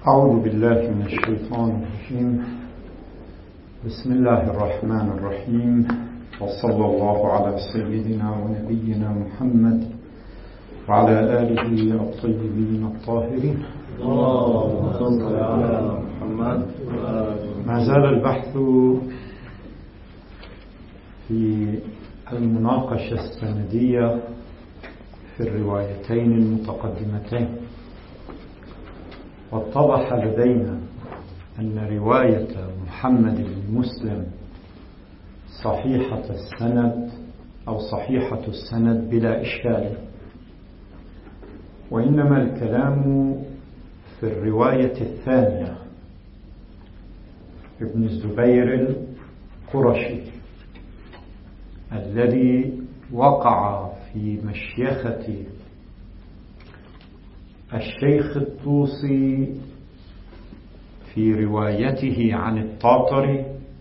أعوذ بالله من الشيطان الرجيم. بسم الله الرحمن الرحيم، وصلى الله على سيدنا ونبينا محمد وعلى آله الطيبين الطاهرين. اللهم صل على محمد. ما زال البحث في المناقشة السندية في الروايتين المتقدمتين، واتضح لدينا أن رواية محمد بن مسلم صحيحة السند أو صحيحة السند بلا إشكال، وإنما الكلام في الرواية الثانية ابن الزبير القرشي الذي وقع في مشيخة الشيخ الطوسي في روايته عن الطاطري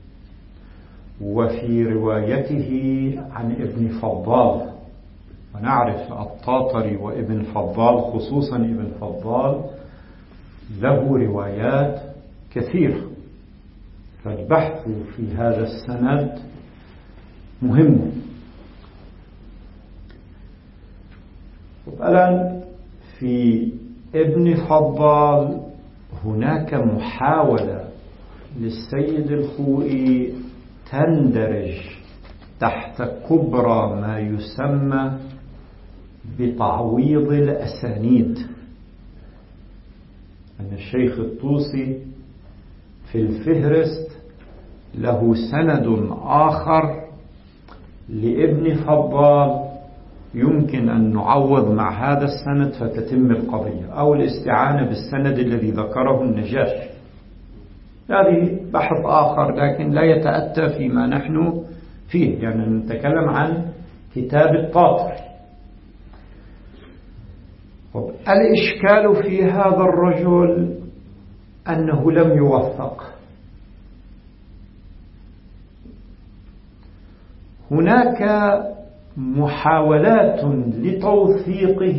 وفي روايته عن ابن فضال. ونعرف الطاطري وابن فضال، خصوصا ابن فضال له روايات كثيرة، فالبحث في هذا السند مهم. الآن في ابن فضال هناك محاولة للسيد الخوئي تندرج تحت كبرى ما يسمى بتعويض الأسانيد، أن الشيخ الطوسي في الفهرست له سند آخر لابن فضال يمكن أن نعوض مع هذا السند فتتم القضية، أو الاستعانة بالسند الذي ذكره النجاشي. هذه بحث آخر لكن لا يتأتى فيما نحن فيه، يعني نتكلم عن كتاب الطاطري. الإشكال في هذا الرجل أنه لم يوثق. هناك محاولات لتوثيقه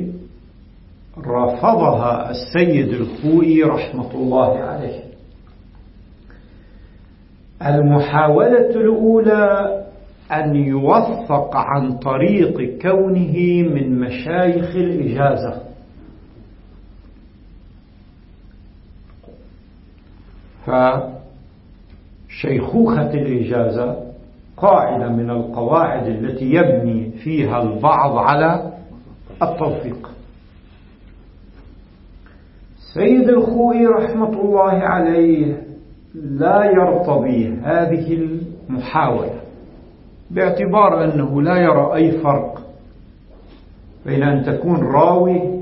رفضها السيد الخوئي رحمة الله عليه. المحاولة الأولى أن يوثق عن طريق كونه من مشايخ الإجازة، فشيخوخة الإجازة قاعدة من القواعد التي يبني فيها البعض على التوثيق. سيد الخوئي رحمة الله عليه لا يرتضي هذه المحاولة، باعتبار أنه لا يرى أي فرق بين أن تكون راوي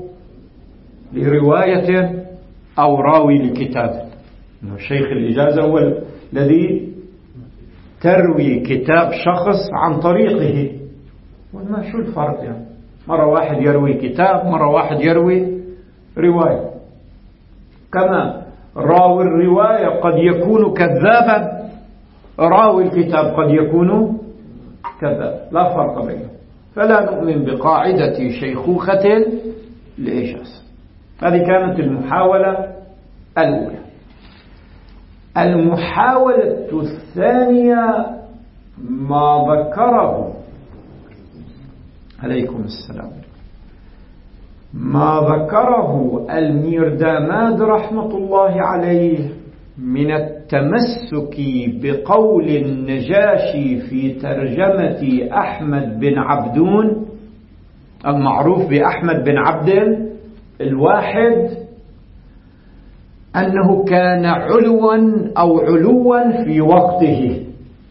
لرواية أو راوي لكتاب. شيخ الإجازة هو الذي تروي كتاب شخص عن طريقه، وما شو الفرق يعني؟ مرة واحد يروي كتاب، مرة واحد يروي رواية. كما راوي الرواية قد يكون كذابا، راوي الكتاب قد يكون كذاب، لا فرق بينهم. فلا نؤمن بقاعدة شيخوخة الإجازة. هذه كانت المحاولة الأولى. المحاولة الثانية ما ذكره عليكم السلام ما ذكره الميرداماد رحمة الله عليه من التمسك بقول النجاشي في ترجمة أحمد بن عبدون المعروف بأحمد بن عبد الواحد، أنه كان علوا في وقته.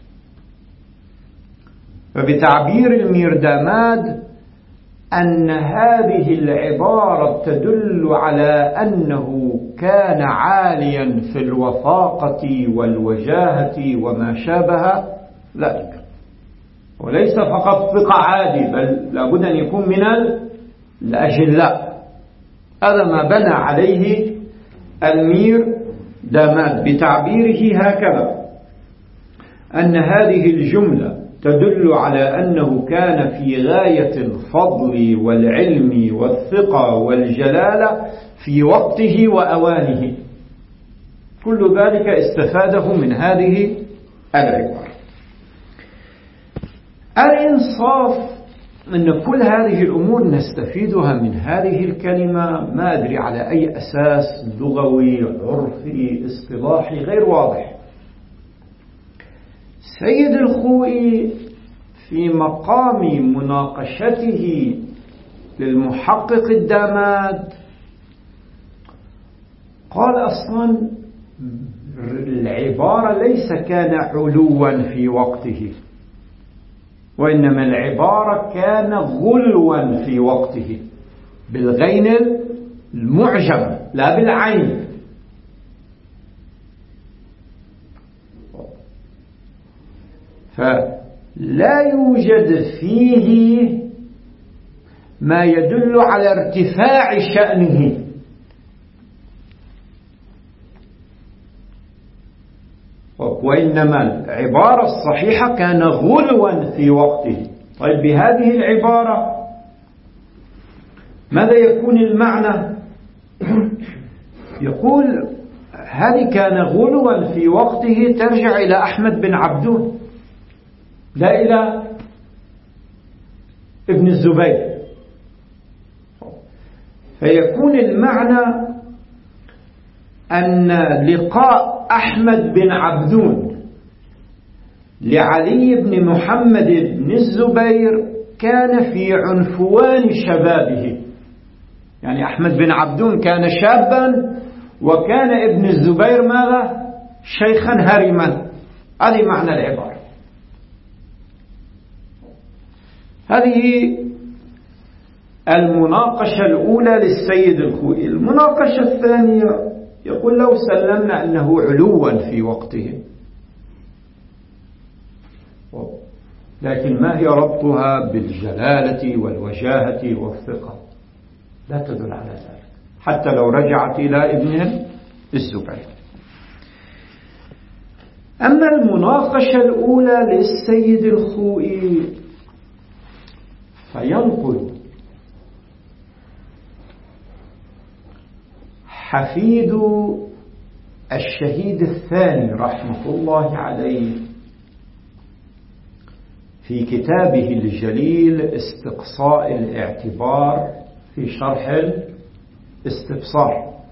فبتعبير الميرداماد أن هذه العبارة تدل على أنه كان عاليا في الوثاقة والوجاهة وما شابه ذلك، وليس فقط ثقة عادي، بل لابد أن يكون من الأجلاء. هذا ما بنى عليه الميرداماد بتعبيره هكذا، أن هذه الجملة تدل على أنه كان في غاية الفضل والعلم والثقة والجلالة في وقته وأوانه. كل ذلك استفاده من هذه العبارة. الإنصاف أن كل هذه الأمور نستفيدها من هذه الكلمة، ما أدري على أي أساس لغوي عرفي اصطلاحي غير واضح. سيد الخوئي في مقام مناقشته للمحقق الداماد قال أصلا العبارة ليس كان علوا في وقته، وإنما العبارة كان غلوا في وقته، بالغين المعجم لا بالعين. فلا يوجد فيه ما يدل على ارتفاع شأنه، وإنما العبارة الصحيحة كان غلوا في وقته. طيب بهذه العبارة ماذا يكون المعنى؟ يقول هذه كان غلوا في وقته ترجع إلى أحمد بن عبدون لا إلى ابن الزبير. فيكون المعنى أن لقاء أحمد بن عبدون لعلي بن محمد بن الزبير كان في عنفوان شبابه، يعني أحمد بن عبدون كان شابا وكان ابن الزبير ماذا؟ شيخا هرما. هذه معنى العبارة. هذه المناقشة الأولى للسيد الخوئي. المناقشة الثانية يقول لو سلمنا أنه علوا في وقته، لكن ما هي ربطها بالجلالة والوجاهة والثقة؟ لا تدل على ذلك حتى لو رجعت إلى ابن الزبير. أما المناقشة الأولى للسيد الخوئي فينقل حفيد الشهيد الثاني رحمة الله عليه في كتابه الجليل استقصاء الاعتبار في شرح الاستبصار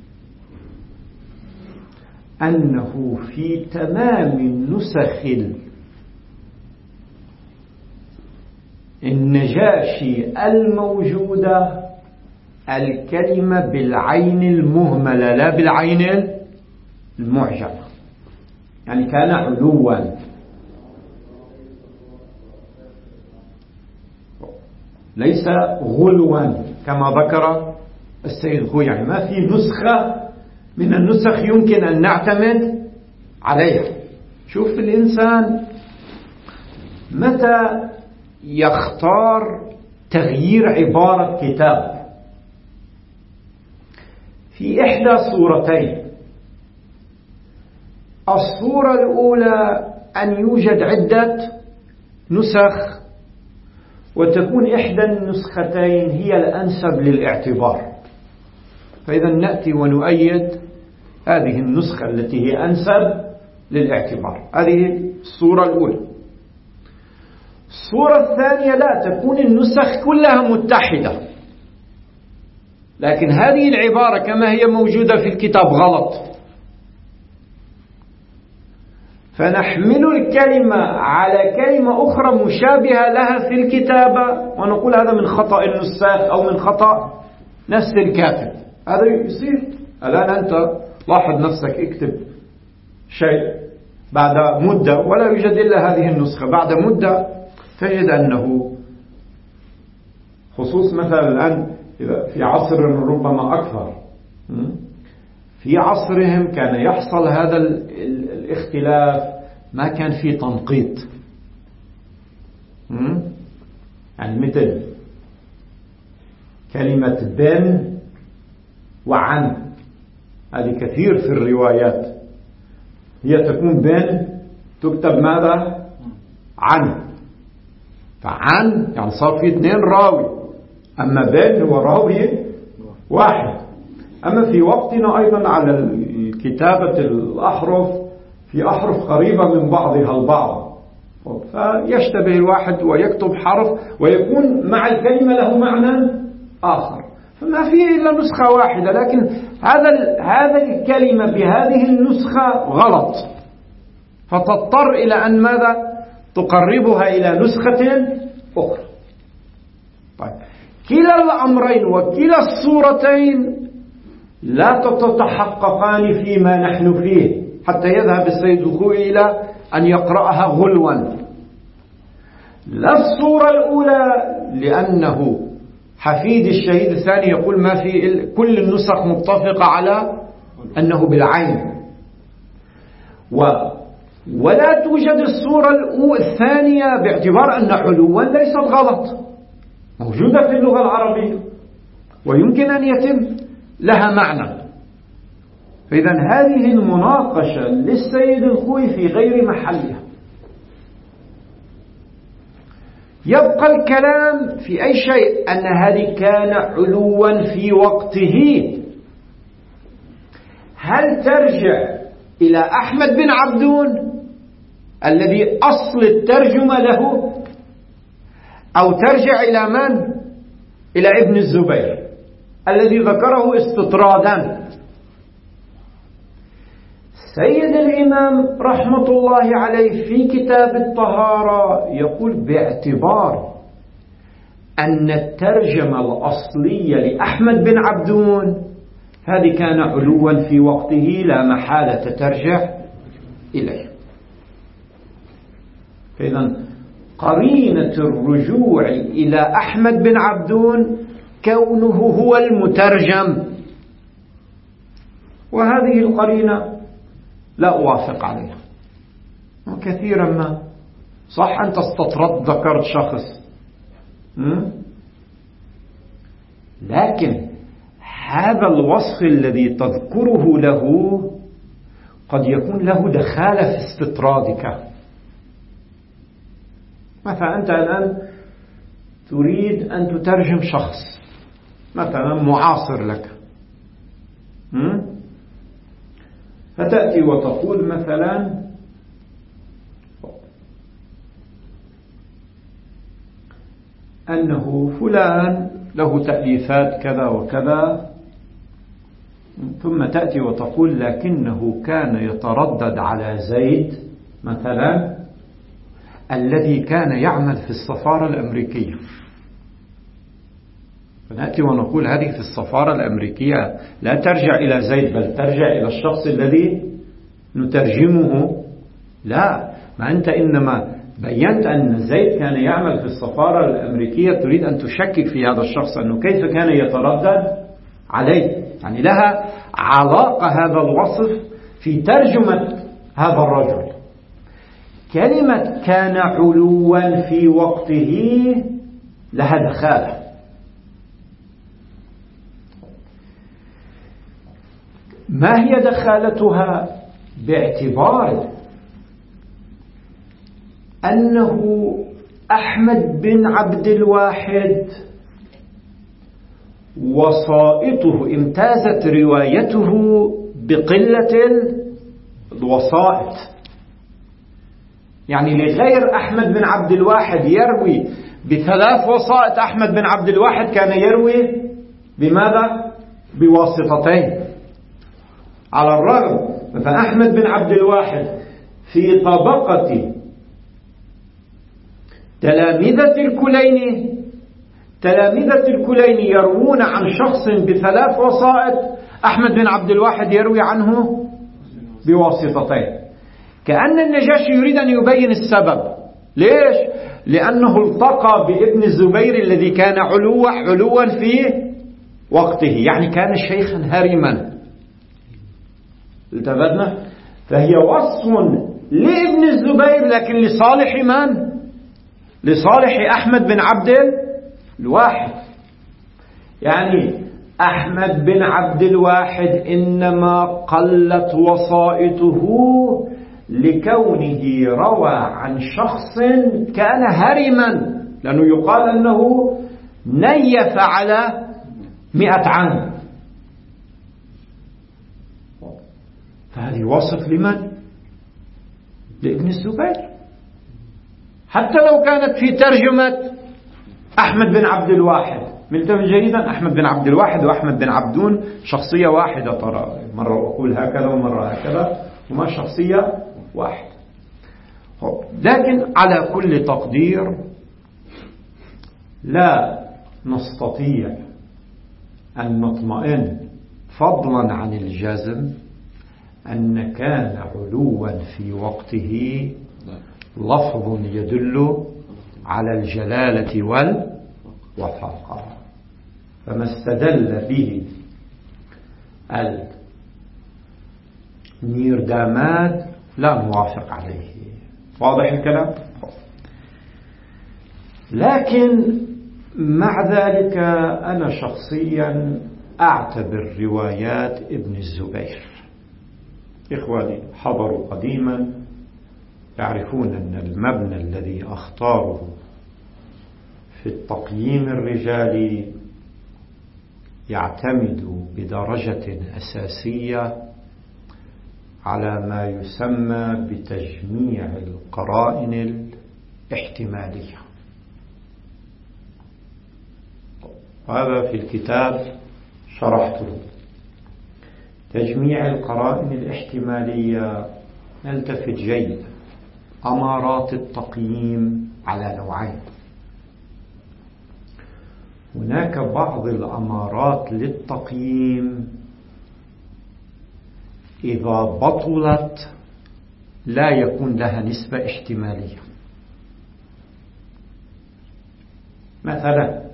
أنه في تمام النسخ النجاشي الموجودة الكلمة بالعين المهملة لا بالعين المعجمة، يعني كان علوا ليس غلوا كما ذكر السيد الخوئي. يعني ما في نسخة من النسخ يمكن أن نعتمد عليها. شوف الإنسان متى يختار تغيير عبارة كتاب في إحدى صورتين. الصورة الأولى أن يوجد عدة نسخ وتكون إحدى النسختين هي الأنسب للاعتبار، فإذا نأتي ونؤيد هذه النسخة التي هي أنسب للاعتبار. هذه الصورة الأولى. الصورة الثانية لا تكون النسخ كلها متحدة، لكن هذه العبارة كما هي موجودة في الكتاب غلط، فنحمل الكلمة على كلمة أخرى مشابهة لها في الكتابة ونقول هذا من خطأ النساخ أو من خطأ نفس الكاتب. هذا يصير. الآن أنت لاحظ نفسك اكتب شيء بعد مدة ولا يوجد إلا هذه النسخة، بعد مدة تجد أنه خصوص مثلا الآن في عصر ربما أكثر، في عصرهم كان يحصل هذا الاختلاف، ما كان في تنقيط. يعني مثل كلمة بن وعن، هذه كثير في الروايات، هي تكون بن تكتب ماذا؟ عن. فعن يعني صار في 2 راوي، أما بن هو راوي واحد. أما في وقتنا أيضا على الكتابة الأحرف في أحرف قريبة من بعضها البعض، فيشتبه الواحد ويكتب حرف ويكون مع الكلمة له معنى آخر، فما فيه إلا نسخة واحدة، لكن هذا الكلمة بهذه النسخة غلط، فتضطر إلى أن ماذا؟ تقربها إلى نسخة أخرى. طيب، كلا الأمرين وكلا الصورتين لا تتحققان فيما نحن فيه حتى يذهب السيد الخوئي إلى أن يقرأها غلوا. لا الصورة الأولى لأنه حفيد الشهيد الثاني يقول ما في كل النسخ متفقة على أنه بالعين، ولا توجد الصورة الثانية باعتبار أن علوا ليست غلط، موجودة في اللغة العربية ويمكن أن يتم لها معنى. فإذا هذه المناقشة للسيد الخوئي في غير محلها. يبقى الكلام في أي شيء أن هذه كان علوا في وقته. هل ترجع إلى أحمد بن عبدون الذي أصل الترجمة له، أو ترجع إلى من؟ إلى ابن الزبير الذي ذكره استطرادا؟ سيد الإمام رحمة الله عليه في كتاب الطهارة يقول باعتبار أن الترجمة الأصلية لأحمد بن عبدون هذه كان علوا في وقته لا محالة ترجع إليه. فإذا قرينة الرجوع إلى أحمد بن عبدون كونه هو المترجم، وهذه القرينة لا أوافق عليها. وكثيرا ما صح أنت استطرد ذكرت شخص، لكن هذا الوصف الذي تذكره له قد يكون له دخالة في استطرادك. مثلا أنت الآن تريد أن تترجم شخص مثلا معاصر لك، فتأتي وتقول مثلا أنه فلان له تأليفات كذا وكذا، ثم تأتي وتقول لكنه كان يتردد على زيد مثلا الذي كان يعمل في السفارة الأمريكية. فنأتي ونقول هذه في السفارة الأمريكية لا ترجع إلى زيد بل ترجع إلى الشخص الذي نترجمه. لا، ما أنت إنما بينت أن زيد كان يعمل في السفارة الأمريكية، تريد أن تشكك في هذا الشخص أنه كيف كان يتردد عليه، يعني لها علاقة هذا الوصف في ترجمة هذا الرجل. كلمة كان علوا في وقته لها دخالة. ما هي دخالتها؟ باعتبار أنه أحمد بن عبد الواحد وسائطه امتازت روايته بقلة الوسائط، يعني لغير أحمد بن عبد الواحد يروي بثلاث وسائط، أحمد بن عبد الواحد كان يروي بماذا؟ بواسطتين. على الرغم فأحمد بن عبد الواحد في طبقة تلامذة الكليني يروون عن شخص بثلاث وسائط، أحمد بن عبد الواحد يروي عنه بواسطتين. كأن النجاشي يريد أن يبين السبب. ليش؟ لأنه التقى بابن الزبير الذي كان علوا في وقته، يعني كان شيخا هرما. التفتنا؟ فهي وصف لابن الزبير لكن لصالح من؟ لصالح أحمد بن عبد الواحد. يعني أحمد بن عبد الواحد إنما قلت وسائطه لكونه روى عن شخص كان هرما، لأنه يقال أنه نيف على 100 عام. هذه وصف لمن؟ لابن الزبير، حتى لو كانت في ترجمة أحمد بن عبد الواحد. ملتم جيدا، أحمد بن عبد الواحد وأحمد بن عبدون شخصية واحدة، ترى مرة أقول هكذا ومرة هكذا، وما شخصية واحدة. لكن على كل تقدير لا نستطيع أن نطمئن فضلا عن الجزم أن كان علوا في وقته لفظ يدل على الجلالة والوفاقة، فما استدل به الميرداماد لا نوافق عليه. واضح الكلام؟ لكن مع ذلك أنا شخصيا أعتبر روايات ابن الزبير، إخواني حضروا قديما يعرفون أن المبنى الذي أختاره في التقييم الرجالي يعتمد بدرجة أساسية على ما يسمى بتجميع القرائن الاحتمالية. هذا في الكتاب شرحته. تجميع القرائن الاحتمالية نلتفت جيدا. أمارات التقييم على نوعين. هناك بعض الأمارات للتقييم إذا بطلت لا يكون لها نسبة احتمالية. مثلا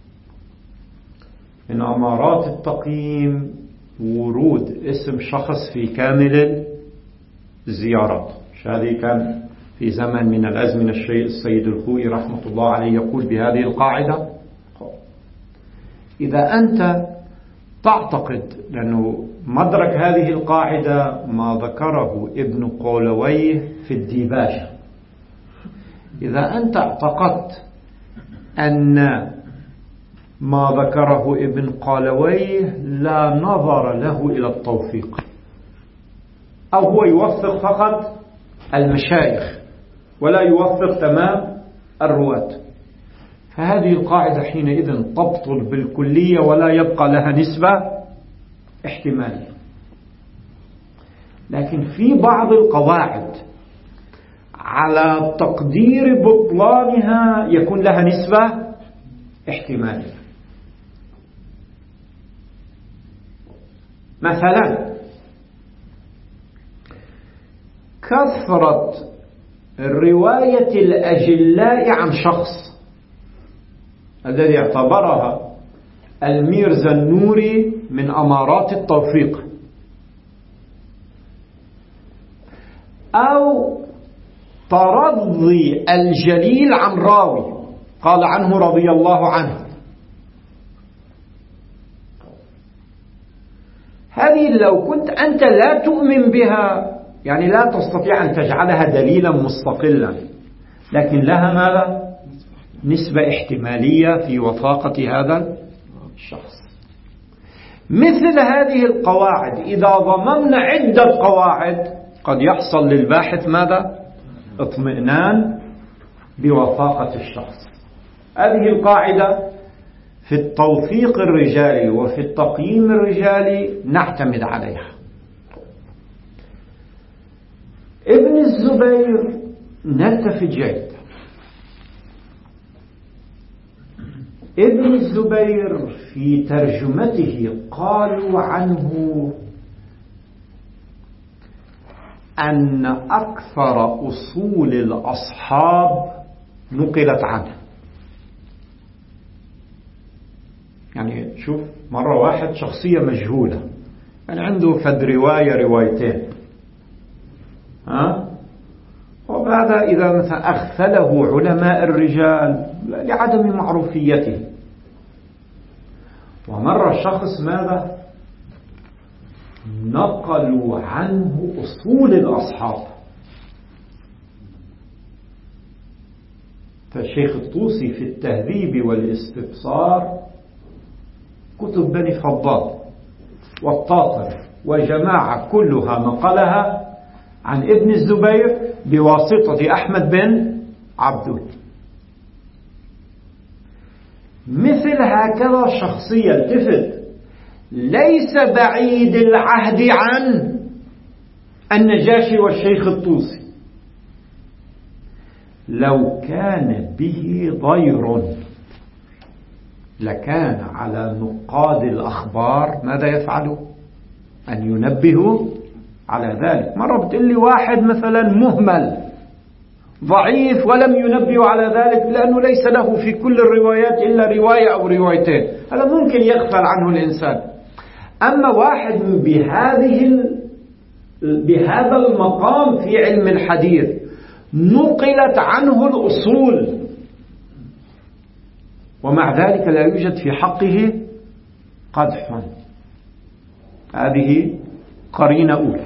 من أمارات التقييم ورود اسم شخص في كامل الزيارات. هذه كان في زمن من الأزمنة السيد الخوئي رحمة الله عليه يقول بهذه القاعدة: إذا أنت تعتقد، لأنه مدرك هذه القاعدة ما ذكره ابن قولويه في الديباجة، إذا أنت اعتقدت أن ما ذكره ابن قولويه لا نظر له إلى التوثيق، أو هو يوثق فقط المشايخ ولا يوثق تمام الرواة، فهذه القاعدة حينئذ تبطل بالكلية ولا يبقى لها نسبة احتمالية. لكن في بعض القواعد على تقدير بطلانها يكون لها نسبة احتمالية. مثلا كثرة الرواية الأجلاء عن شخص الذي اعتبرها الميرزا النوري من أمارات التوفيق، أو ترضي الجليل عن راوي قال عنه رضي الله عنه، هذه لو كنت أنت لا تؤمن بها، يعني لا تستطيع أن تجعلها دليلا مستقلا، لكن لها ماذا؟ نسبة احتمالية في وثاقة هذا الشخص. مثل هذه القواعد إذا ضممنا عدة قواعد قد يحصل للباحث ماذا؟ اطمئنان بوثاقة الشخص. هذه القاعدة في التوثيق الرجالي وفي التقييم الرجالي نعتمد عليها. ابن الزبير نلتفت جيدا. ابن الزبير في ترجمته قالوا عنه أن أكثر أصول الأصحاب نقلت عنه. يعني شوف، مرة واحد شخصية مجهولة يعني عنده فد روايتين، وبعد إذا مثلا أغفله علماء الرجال لعدم معروفيته، ومرة شخص ماذا؟ نقلوا عنه أصول الأصحاب. فالشيخ الطوسي في التهذيب والاستبصار، كتب بني فضال والطاطر وجماعة كلها نقلها عن ابن الزبير بواسطة أحمد بن عبدون. مثل هكذا شخصية التفت ليس بعيد العهد عن النجاشي والشيخ الطوسي. لو كان به ضير لكان على نقاد الأخبار ماذا يفعلوا؟ أن ينبهوا على ذلك. مرة بتقول لي واحد مثلا مهمل ضعيف ولم ينبه على ذلك لأنه ليس له في كل الروايات إلا رواية أو روايتين، هذا ممكن يغفل عنه الإنسان. أما واحد بهذا المقام في علم الحديث نقلت عنه الأصول ومع ذلك لا يوجد في حقه قدح، هذه قرينة أولى.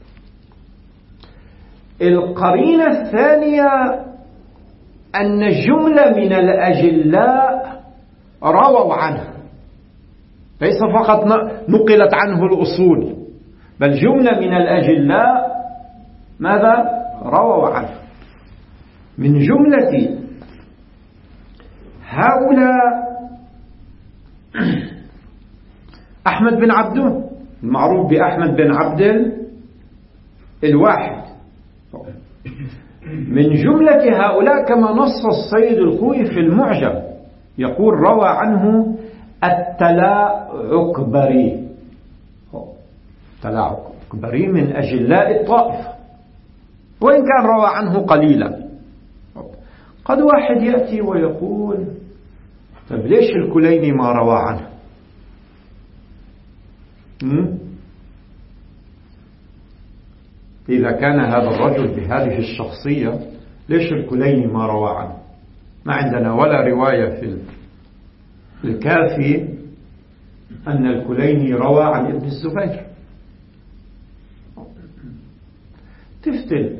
القرينة الثانية أن جملة من الأجلاء رووا عنه، ليس فقط نقلت عنه الأصول، بل جملة من الأجلاء ماذا رووا عنه. من جملة هؤلاء أحمد بن عبدون المعروف بأحمد بن عبد الواحد. من جملة هؤلاء كما نص السيد الخوئي في المعجم يقول روى عنه التلاعكبري. التلاعكبري من أجلاء الطائفة وإن كان روى عنه قليلا. قد واحد يأتي ويقول طب ليش الكليني ما روى عنه؟ إذا كان هذا الرجل بهذه الشخصية ليش الكليني ما روى عنه؟ ما عندنا ولا رواية في الكافي أن الكليني روى عن ابن الزبير. تفتل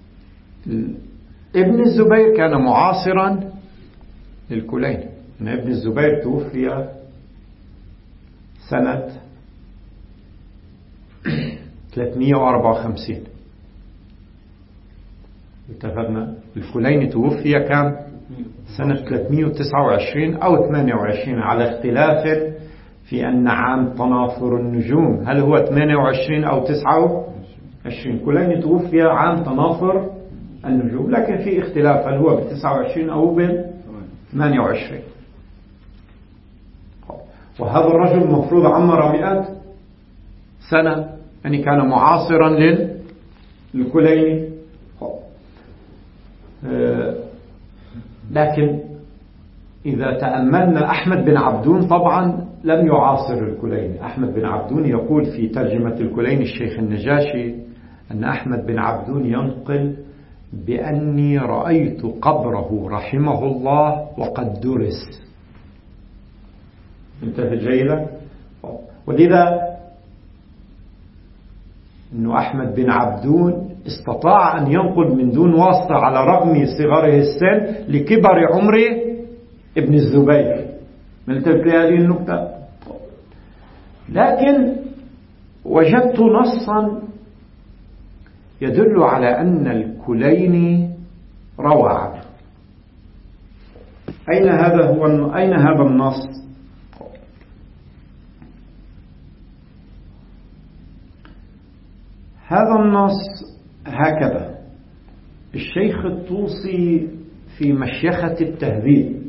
ابن الزبير كان معاصرا للكليني، أن ابن الزبير توفي سنة 354. اتفقنا الكليني توفي كم؟ سنة 329 أو 28 على اختلاف في أن عام تنافر النجوم هل هو 28 أو 29. كليني توفي عام تنافر النجوم لكن في اختلاف هل هو ب29 أو ب28. وهذا الرجل مفروض عمر 100 سنة، يعني كان معاصرا للكليني. لكن إذا تأملنا أحمد بن عبدون طبعا لم يعاصر الكليني. أحمد بن عبدون يقول في ترجمة الكليني الشيخ النجاشي أن أحمد بن عبدون ينقل بأني رأيت قبره رحمه الله وقد درس. انتهى جيدا. ولذا أنه أحمد بن عبدون استطاع أن ينقل من دون واسطة على رغم صغره السن لكبر عمر ابن الزبير. نلتفت لهذه النقطة. لكن وجدت نصا يدل على أن الكليني روى عنه. أين هذا النص؟ هذا النص هكذا. الشيخ الطوسي في مشيخة التهذيب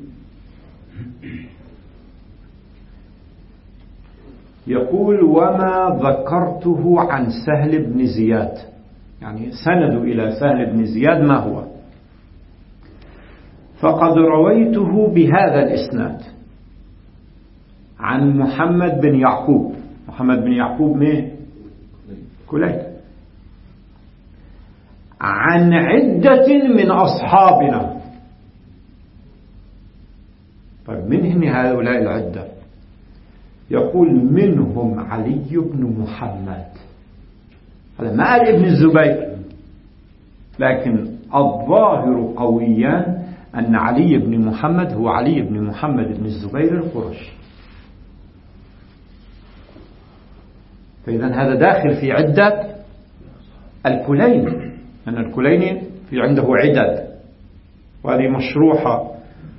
يقول وما ذكرته عن سهل بن زياد، يعني سند إلى سهل بن زياد ما هو، فقد رويته بهذا الإسناد عن محمد بن يعقوب. محمد بن يعقوب مين؟ كليني. عن عدة من أصحابنا. طيب من هم هؤلاء العدة؟ يقول منهم علي بن محمد. هذا ما قال ابن الزبير، لكن الظاهر قويا أن علي بن محمد هو علي بن محمد بن الزبير القرشي. فإذا هذا داخل في عدة الكليني، أن الكليني في عنده عدد، وهذه مشروحة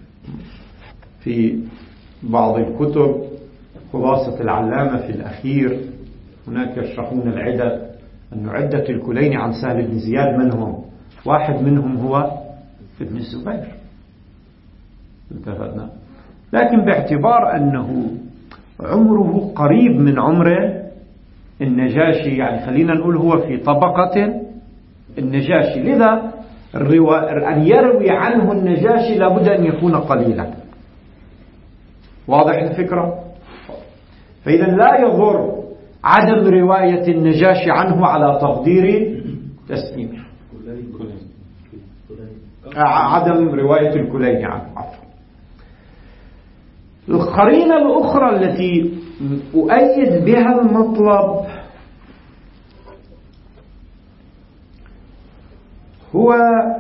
في بعض الكتب. خلاصة العلامة في الأخير هناك يشرحون العدد، أن عدة الكليني عن سهل بن زياد من هم؟ واحد منهم هو ابن الزبير، انتهينا. لكن باعتبار أنه عمره قريب من عمر النجاشي، يعني خلينا نقول هو في طبقة النجاشي، لذا أن يروي عنه النجاشي لابد أن يكون قليلا. واضح الفكرة؟ فإذا لا يضر عدم رواية النجاشي عنه على تقدير تسليمه، عدم رواية الكليني عنه. القرينة الأخرى التي أؤيد بها المطلب هو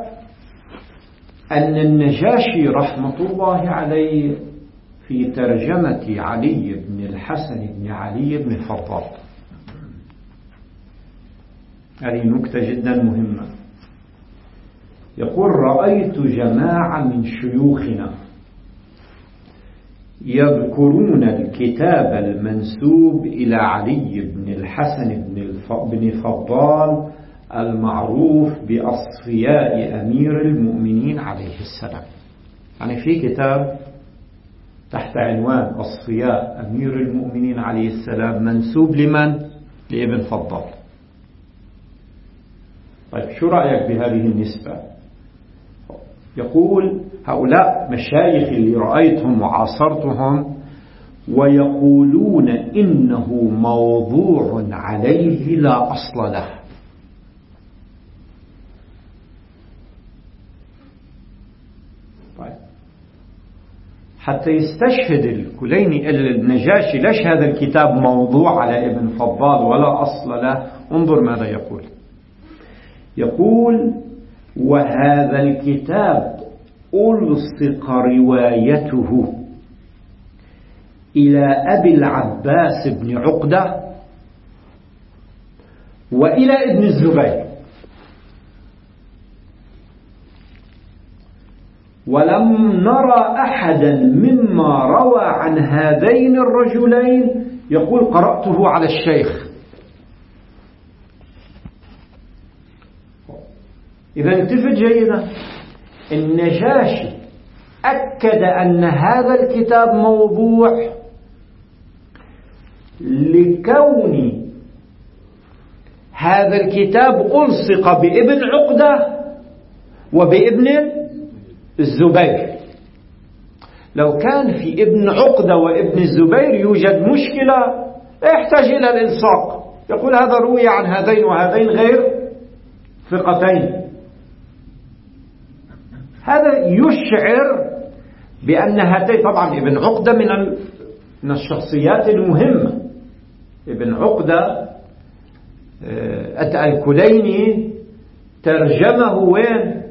أن النجاشي رحمة الله عليه في ترجمة علي بن الحسن بن علي بن فضال، هذه نكتة جدا مهمة. يقول: رأيت جماعة من شيوخنا يذكرون الكتاب المنسوب إلى علي بن الحسن بن فضال المعروف بأصفياء أمير المؤمنين عليه السلام. يعني في كتاب تحت عنوان أصفياء أمير المؤمنين عليه السلام منسوب لمن؟ لابن فضال. طيب شو رأيك بهذه النسبة؟ يقول: هؤلاء مشايخ اللي رأيتهم وعاصرتهم ويقولون إنه موضوع عليه لا أصل له. طيب حتى يستشهد الكليني النجاشي ليش هذا الكتاب موضوع على ابن فضال ولا أصل له، انظر ماذا يقول. يقول: وهذا الكتاب ألصق روايته إلى أبي العباس بن عقدة وإلى ابن الزبير، ولم نرى أحدا مما روى عن هذين الرجلين يقول قرأته على الشيخ. إذا التفت جيدا، النجاشي أكد أن هذا الكتاب موضوع لكون هذا الكتاب ألصق بابن عقدة وبابن الزبير. لو كان في ابن عقدة وابن الزبير يوجد مشكلة لا يحتاج إلى الإلصاق، يقول هذا روي عن هذين وهذين غير ثقتين. هذا يشعر بأن هاتين، طبعا ابن عقدة من الشخصيات المهمة. ابن عقدة الكليني ترجمه وين؟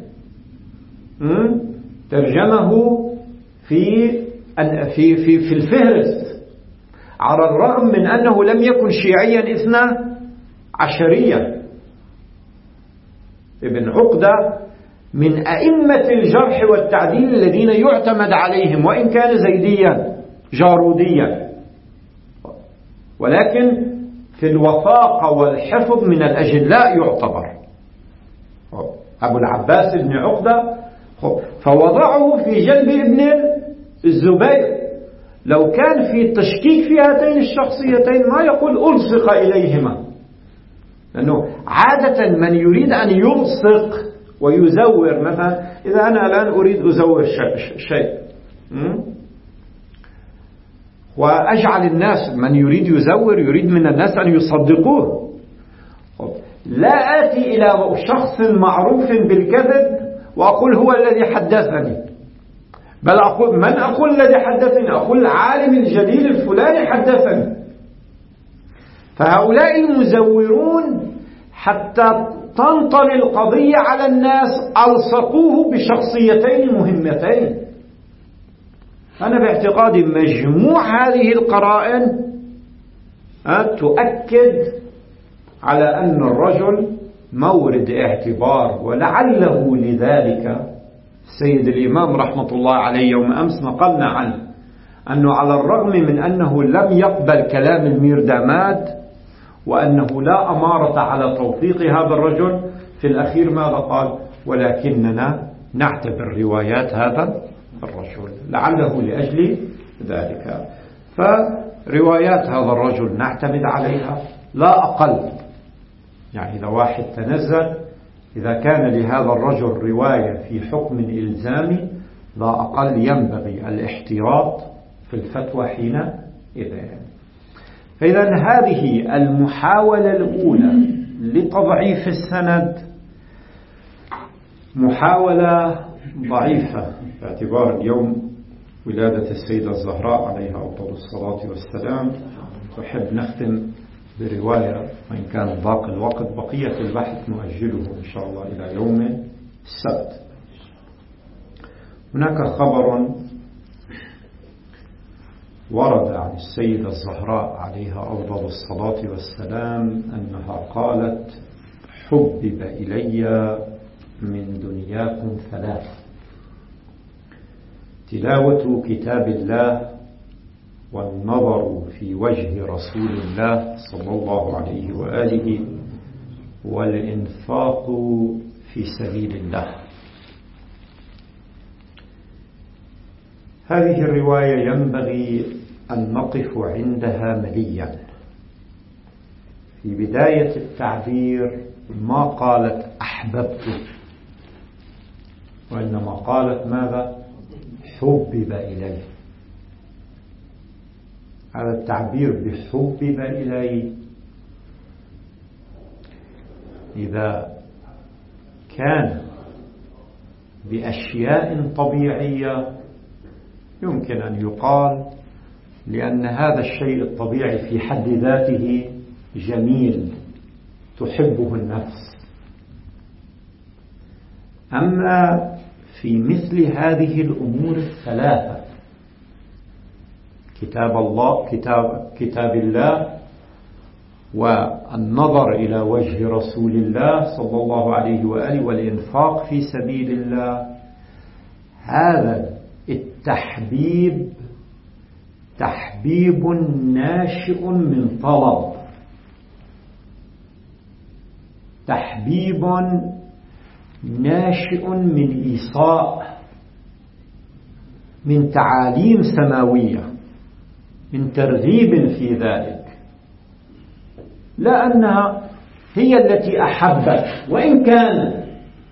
ترجمه في الفهرست، على الرغم من أنه لم يكن شيعيا 12 ابن عقدة من أئمة الجرح والتعديل الذين يعتمد عليهم، وإن كان زيديا جاروديا، ولكن في الوثاقة والحفظ من الأجلاء يعتبر أبو العباس بن عقدة. فوضعه في جنب ابن الزبير. لو كان في تشكيك في هاتين الشخصيتين ما يقول ألصق إليهما، لأنه عادة من يريد أن يلصق ويزور، مثلا إذا أنا الآن أريد أزور شيء وأجعل الناس، من يريد يزور يريد من الناس أن يصدقوه، لا آتي إلى شخص معروف بالكذب وأقول هو الذي حدثني، بل أقول من أقول الذي حدثني، أقول العالم الجليل الفلاني حدثني. فهؤلاء المزورون حتى تنطلي القضية على الناس ألصقوه بشخصيتين مهمتين. أنا باعتقادي مجموع هذه القرائن تؤكد على أن الرجل مورد اعتبار. ولعله لذلك سيد الإمام رحمة الله عليه يوم أمس نقلنا عنه أنه على الرغم من أنه لم يقبل كلام الميرداماد وأنه لا أمارة على توثيق هذا الرجل، في الأخير ماذا قال؟ ولكننا نعتبر روايات هذا الرجل، لعله لأجل ذلك. فروايات هذا الرجل نعتمد عليها لا أقل. يعني إذا واحد تنزل، إذا كان لهذا الرجل رواية في حكم إلزامي لا أقل ينبغي الاحتياط في الفتوى حينئذ. فإذا هذه المحاولة الأولى لتضعيف السند محاولة ضعيفة باعتبار اليوم ولادة السيدة الزهراء عليها أفضل الصلاة والسلام. أحب نختم برواية، وإن كان باقي الوقت بقية البحث نؤجله إن شاء الله إلى يوم السبت. هناك خبر ورد عن السيدة الزهراء عليها أفضل الصلاة والسلام أنها قالت: حبب إلي من دنياكم ثلاث: تلاوة كتاب الله، والنظر في وجه رسول الله صلى الله عليه وآله، والإنفاق في سبيل الله. هذه الرواية ينبغي أن نقف عندها مليا. في بداية التعبير ما قالت أحببت، وإنما قالت ماذا؟ حبب إليه. هذا التعبير بحبب إليه إذا كان بأشياء طبيعية يمكن أن يقال، لأن هذا الشيء الطبيعي في حد ذاته جميل تحبه النفس. أما في مثل هذه الأمور الثلاثة، كتاب الله، كتاب الله، والنظر إلى وجه رسول الله صلى الله عليه وآله، والإنفاق في سبيل الله، هذا التحبيب تحبيب ناشئ من طلب، تحبيب ناشئ من إيصاء، من تعاليم سماوية، من ترغيب في ذلك، لا أنها هي التي أحبت، وإن كان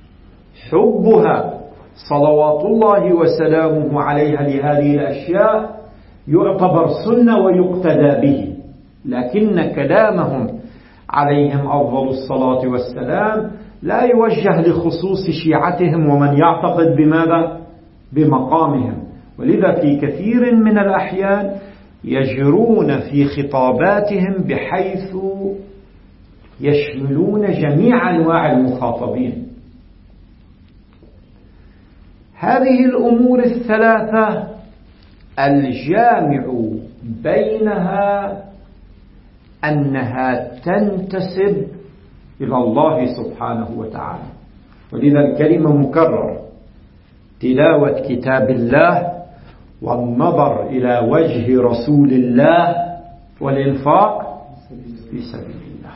حبها صلوات الله وسلامه عليها لهذه الأشياء يعتبر سنة ويقتدى به، لكن كلامهم عليهم أفضل الصلاة والسلام لا يوجه لخصوص شيعتهم ومن يعتقد بماذا؟ بمقامهم. ولذا في كثير من الأحيان يجرون في خطاباتهم بحيث يشملون جميع أنواع المخاطبين. هذه الأمور الثلاثة الجامع بينها أنها تنتسب إلى الله سبحانه وتعالى، ولذا الكلمة مكررة: تلاوة كتاب الله، والنظر إلى وجه رسول الله، والإنفاق في سبيل الله.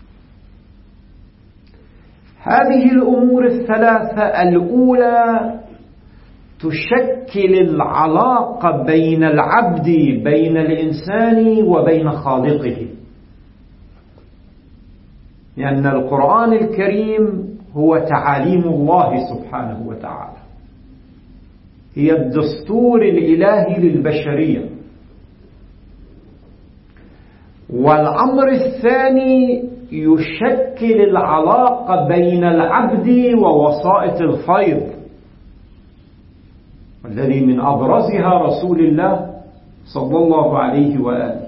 هذه الأمور الثلاثة الأولى تشكل العلاقة بين العبد، بين الإنسان وبين خالقه، لأن القرآن الكريم هو تعاليم الله سبحانه وتعالى، هي الدستور الإلهي للبشرية. والأمر الثاني يشكل العلاقة بين العبد ووسائط الفيض، والذي من أبرزها رسول الله صلى الله عليه وآله.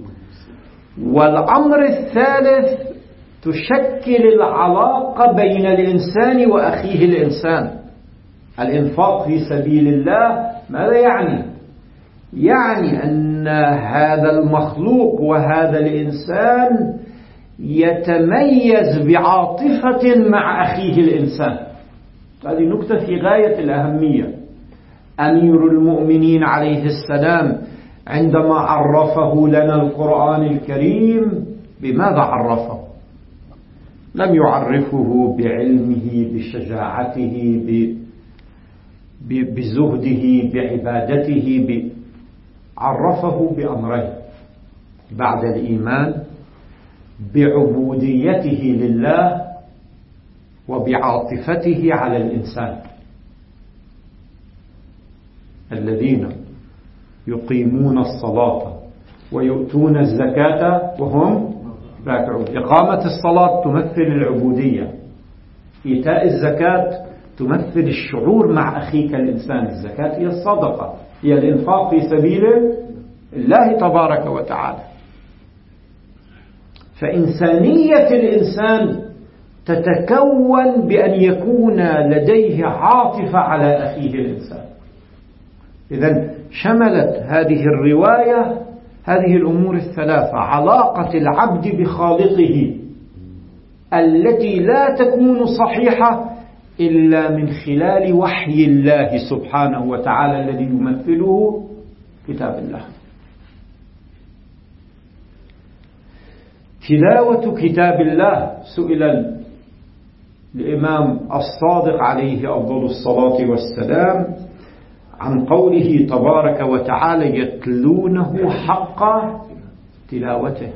والأمر الثالث تشكل العلاقة بين الإنسان وأخيه الإنسان. الإنفاق في سبيل الله ماذا يعني؟ يعني أن هذا المخلوق وهذا الإنسان يتميز بعاطفة مع أخيه الإنسان. هذه نكتة في غاية الأهمية. أمير المؤمنين عليه السلام عندما عرفه لنا القرآن الكريم بماذا عرفه؟ لم يعرفه بعلمه، بشجاعته، بزهده، بعبادته، عرفه بأمرين بعد الإيمان: بعبوديته لله وبعاطفته على الإنسان. الذين يقيمون الصلاة ويؤتون الزكاة وهم راكعون. إقامة الصلاة تمثل العبودية، إيتاء الزكاة تمثل الشعور مع أخيك الإنسان. الزكاة هي الصدقة، هي الإنفاق في سبيل الله تبارك وتعالى. فإنسانية الإنسان تتكون بأن يكون لديه عاطفة على أخيه الإنسان. إذن شملت هذه الرواية هذه الأمور الثلاثة: علاقة العبد بخالقه التي لا تكون صحيحة إلا من خلال وحي الله سبحانه وتعالى الذي يمثله كتاب الله. تلاوة كتاب الله. سئل الإمام الصادق عليه أفضل الصلاة والسلام عن قوله تبارك وتعالى: يتلونه حق تلاوته،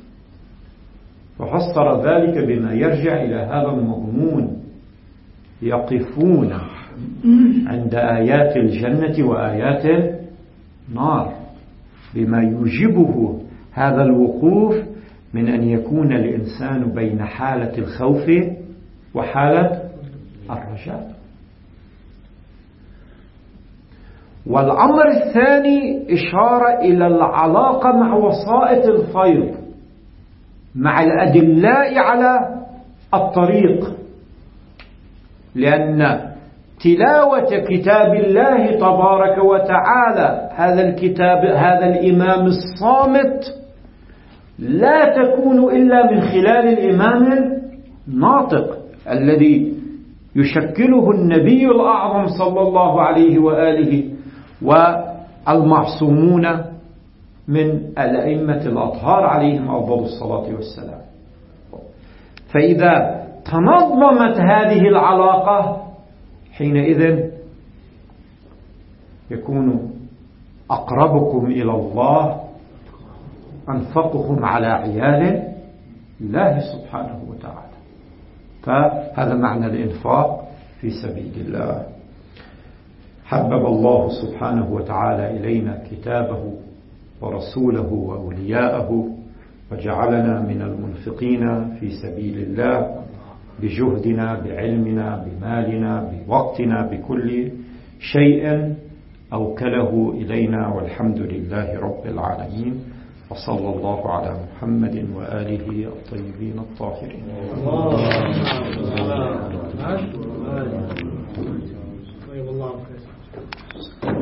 ففسر ذلك بما يرجع إلى هذا المضمون: يقفون عند آيات الجنة وآيات النار، بما يوجبه هذا الوقوف من أن يكون الإنسان بين حالة الخوف وحالة الرجاء. والأمر الثاني إشارة إلى العلاقة مع وسائط الفيض، مع الأدلاء على الطريق، لأن تلاوة كتاب الله تبارك وتعالى، هذا الكتاب، هذا الإمام الصامت، لا تكون إلا من خلال الإمام الناطق الذي يشكله النبي الأعظم صلى الله عليه وآله والمعصومون من الأئمة الأطهار عليهم أفضل الصلاة والسلام. فإذا تنظمت هذه العلاقة حينئذ يكون أقربكم إلى الله أنفقكم على عيال الله سبحانه وتعالى. فهذا معنى الإنفاق في سبيل الله. حبب الله سبحانه وتعالى إلينا كتابه ورسوله وأولياءه، وجعلنا من المنفقين في سبيل الله بجهدنا، بعلمنا، بمالنا، بوقتنا، بكل شيء أوكله إلينا، والحمد لله رب العالمين. وصلى الله على محمد وآله الطيبين الطاهرين. الله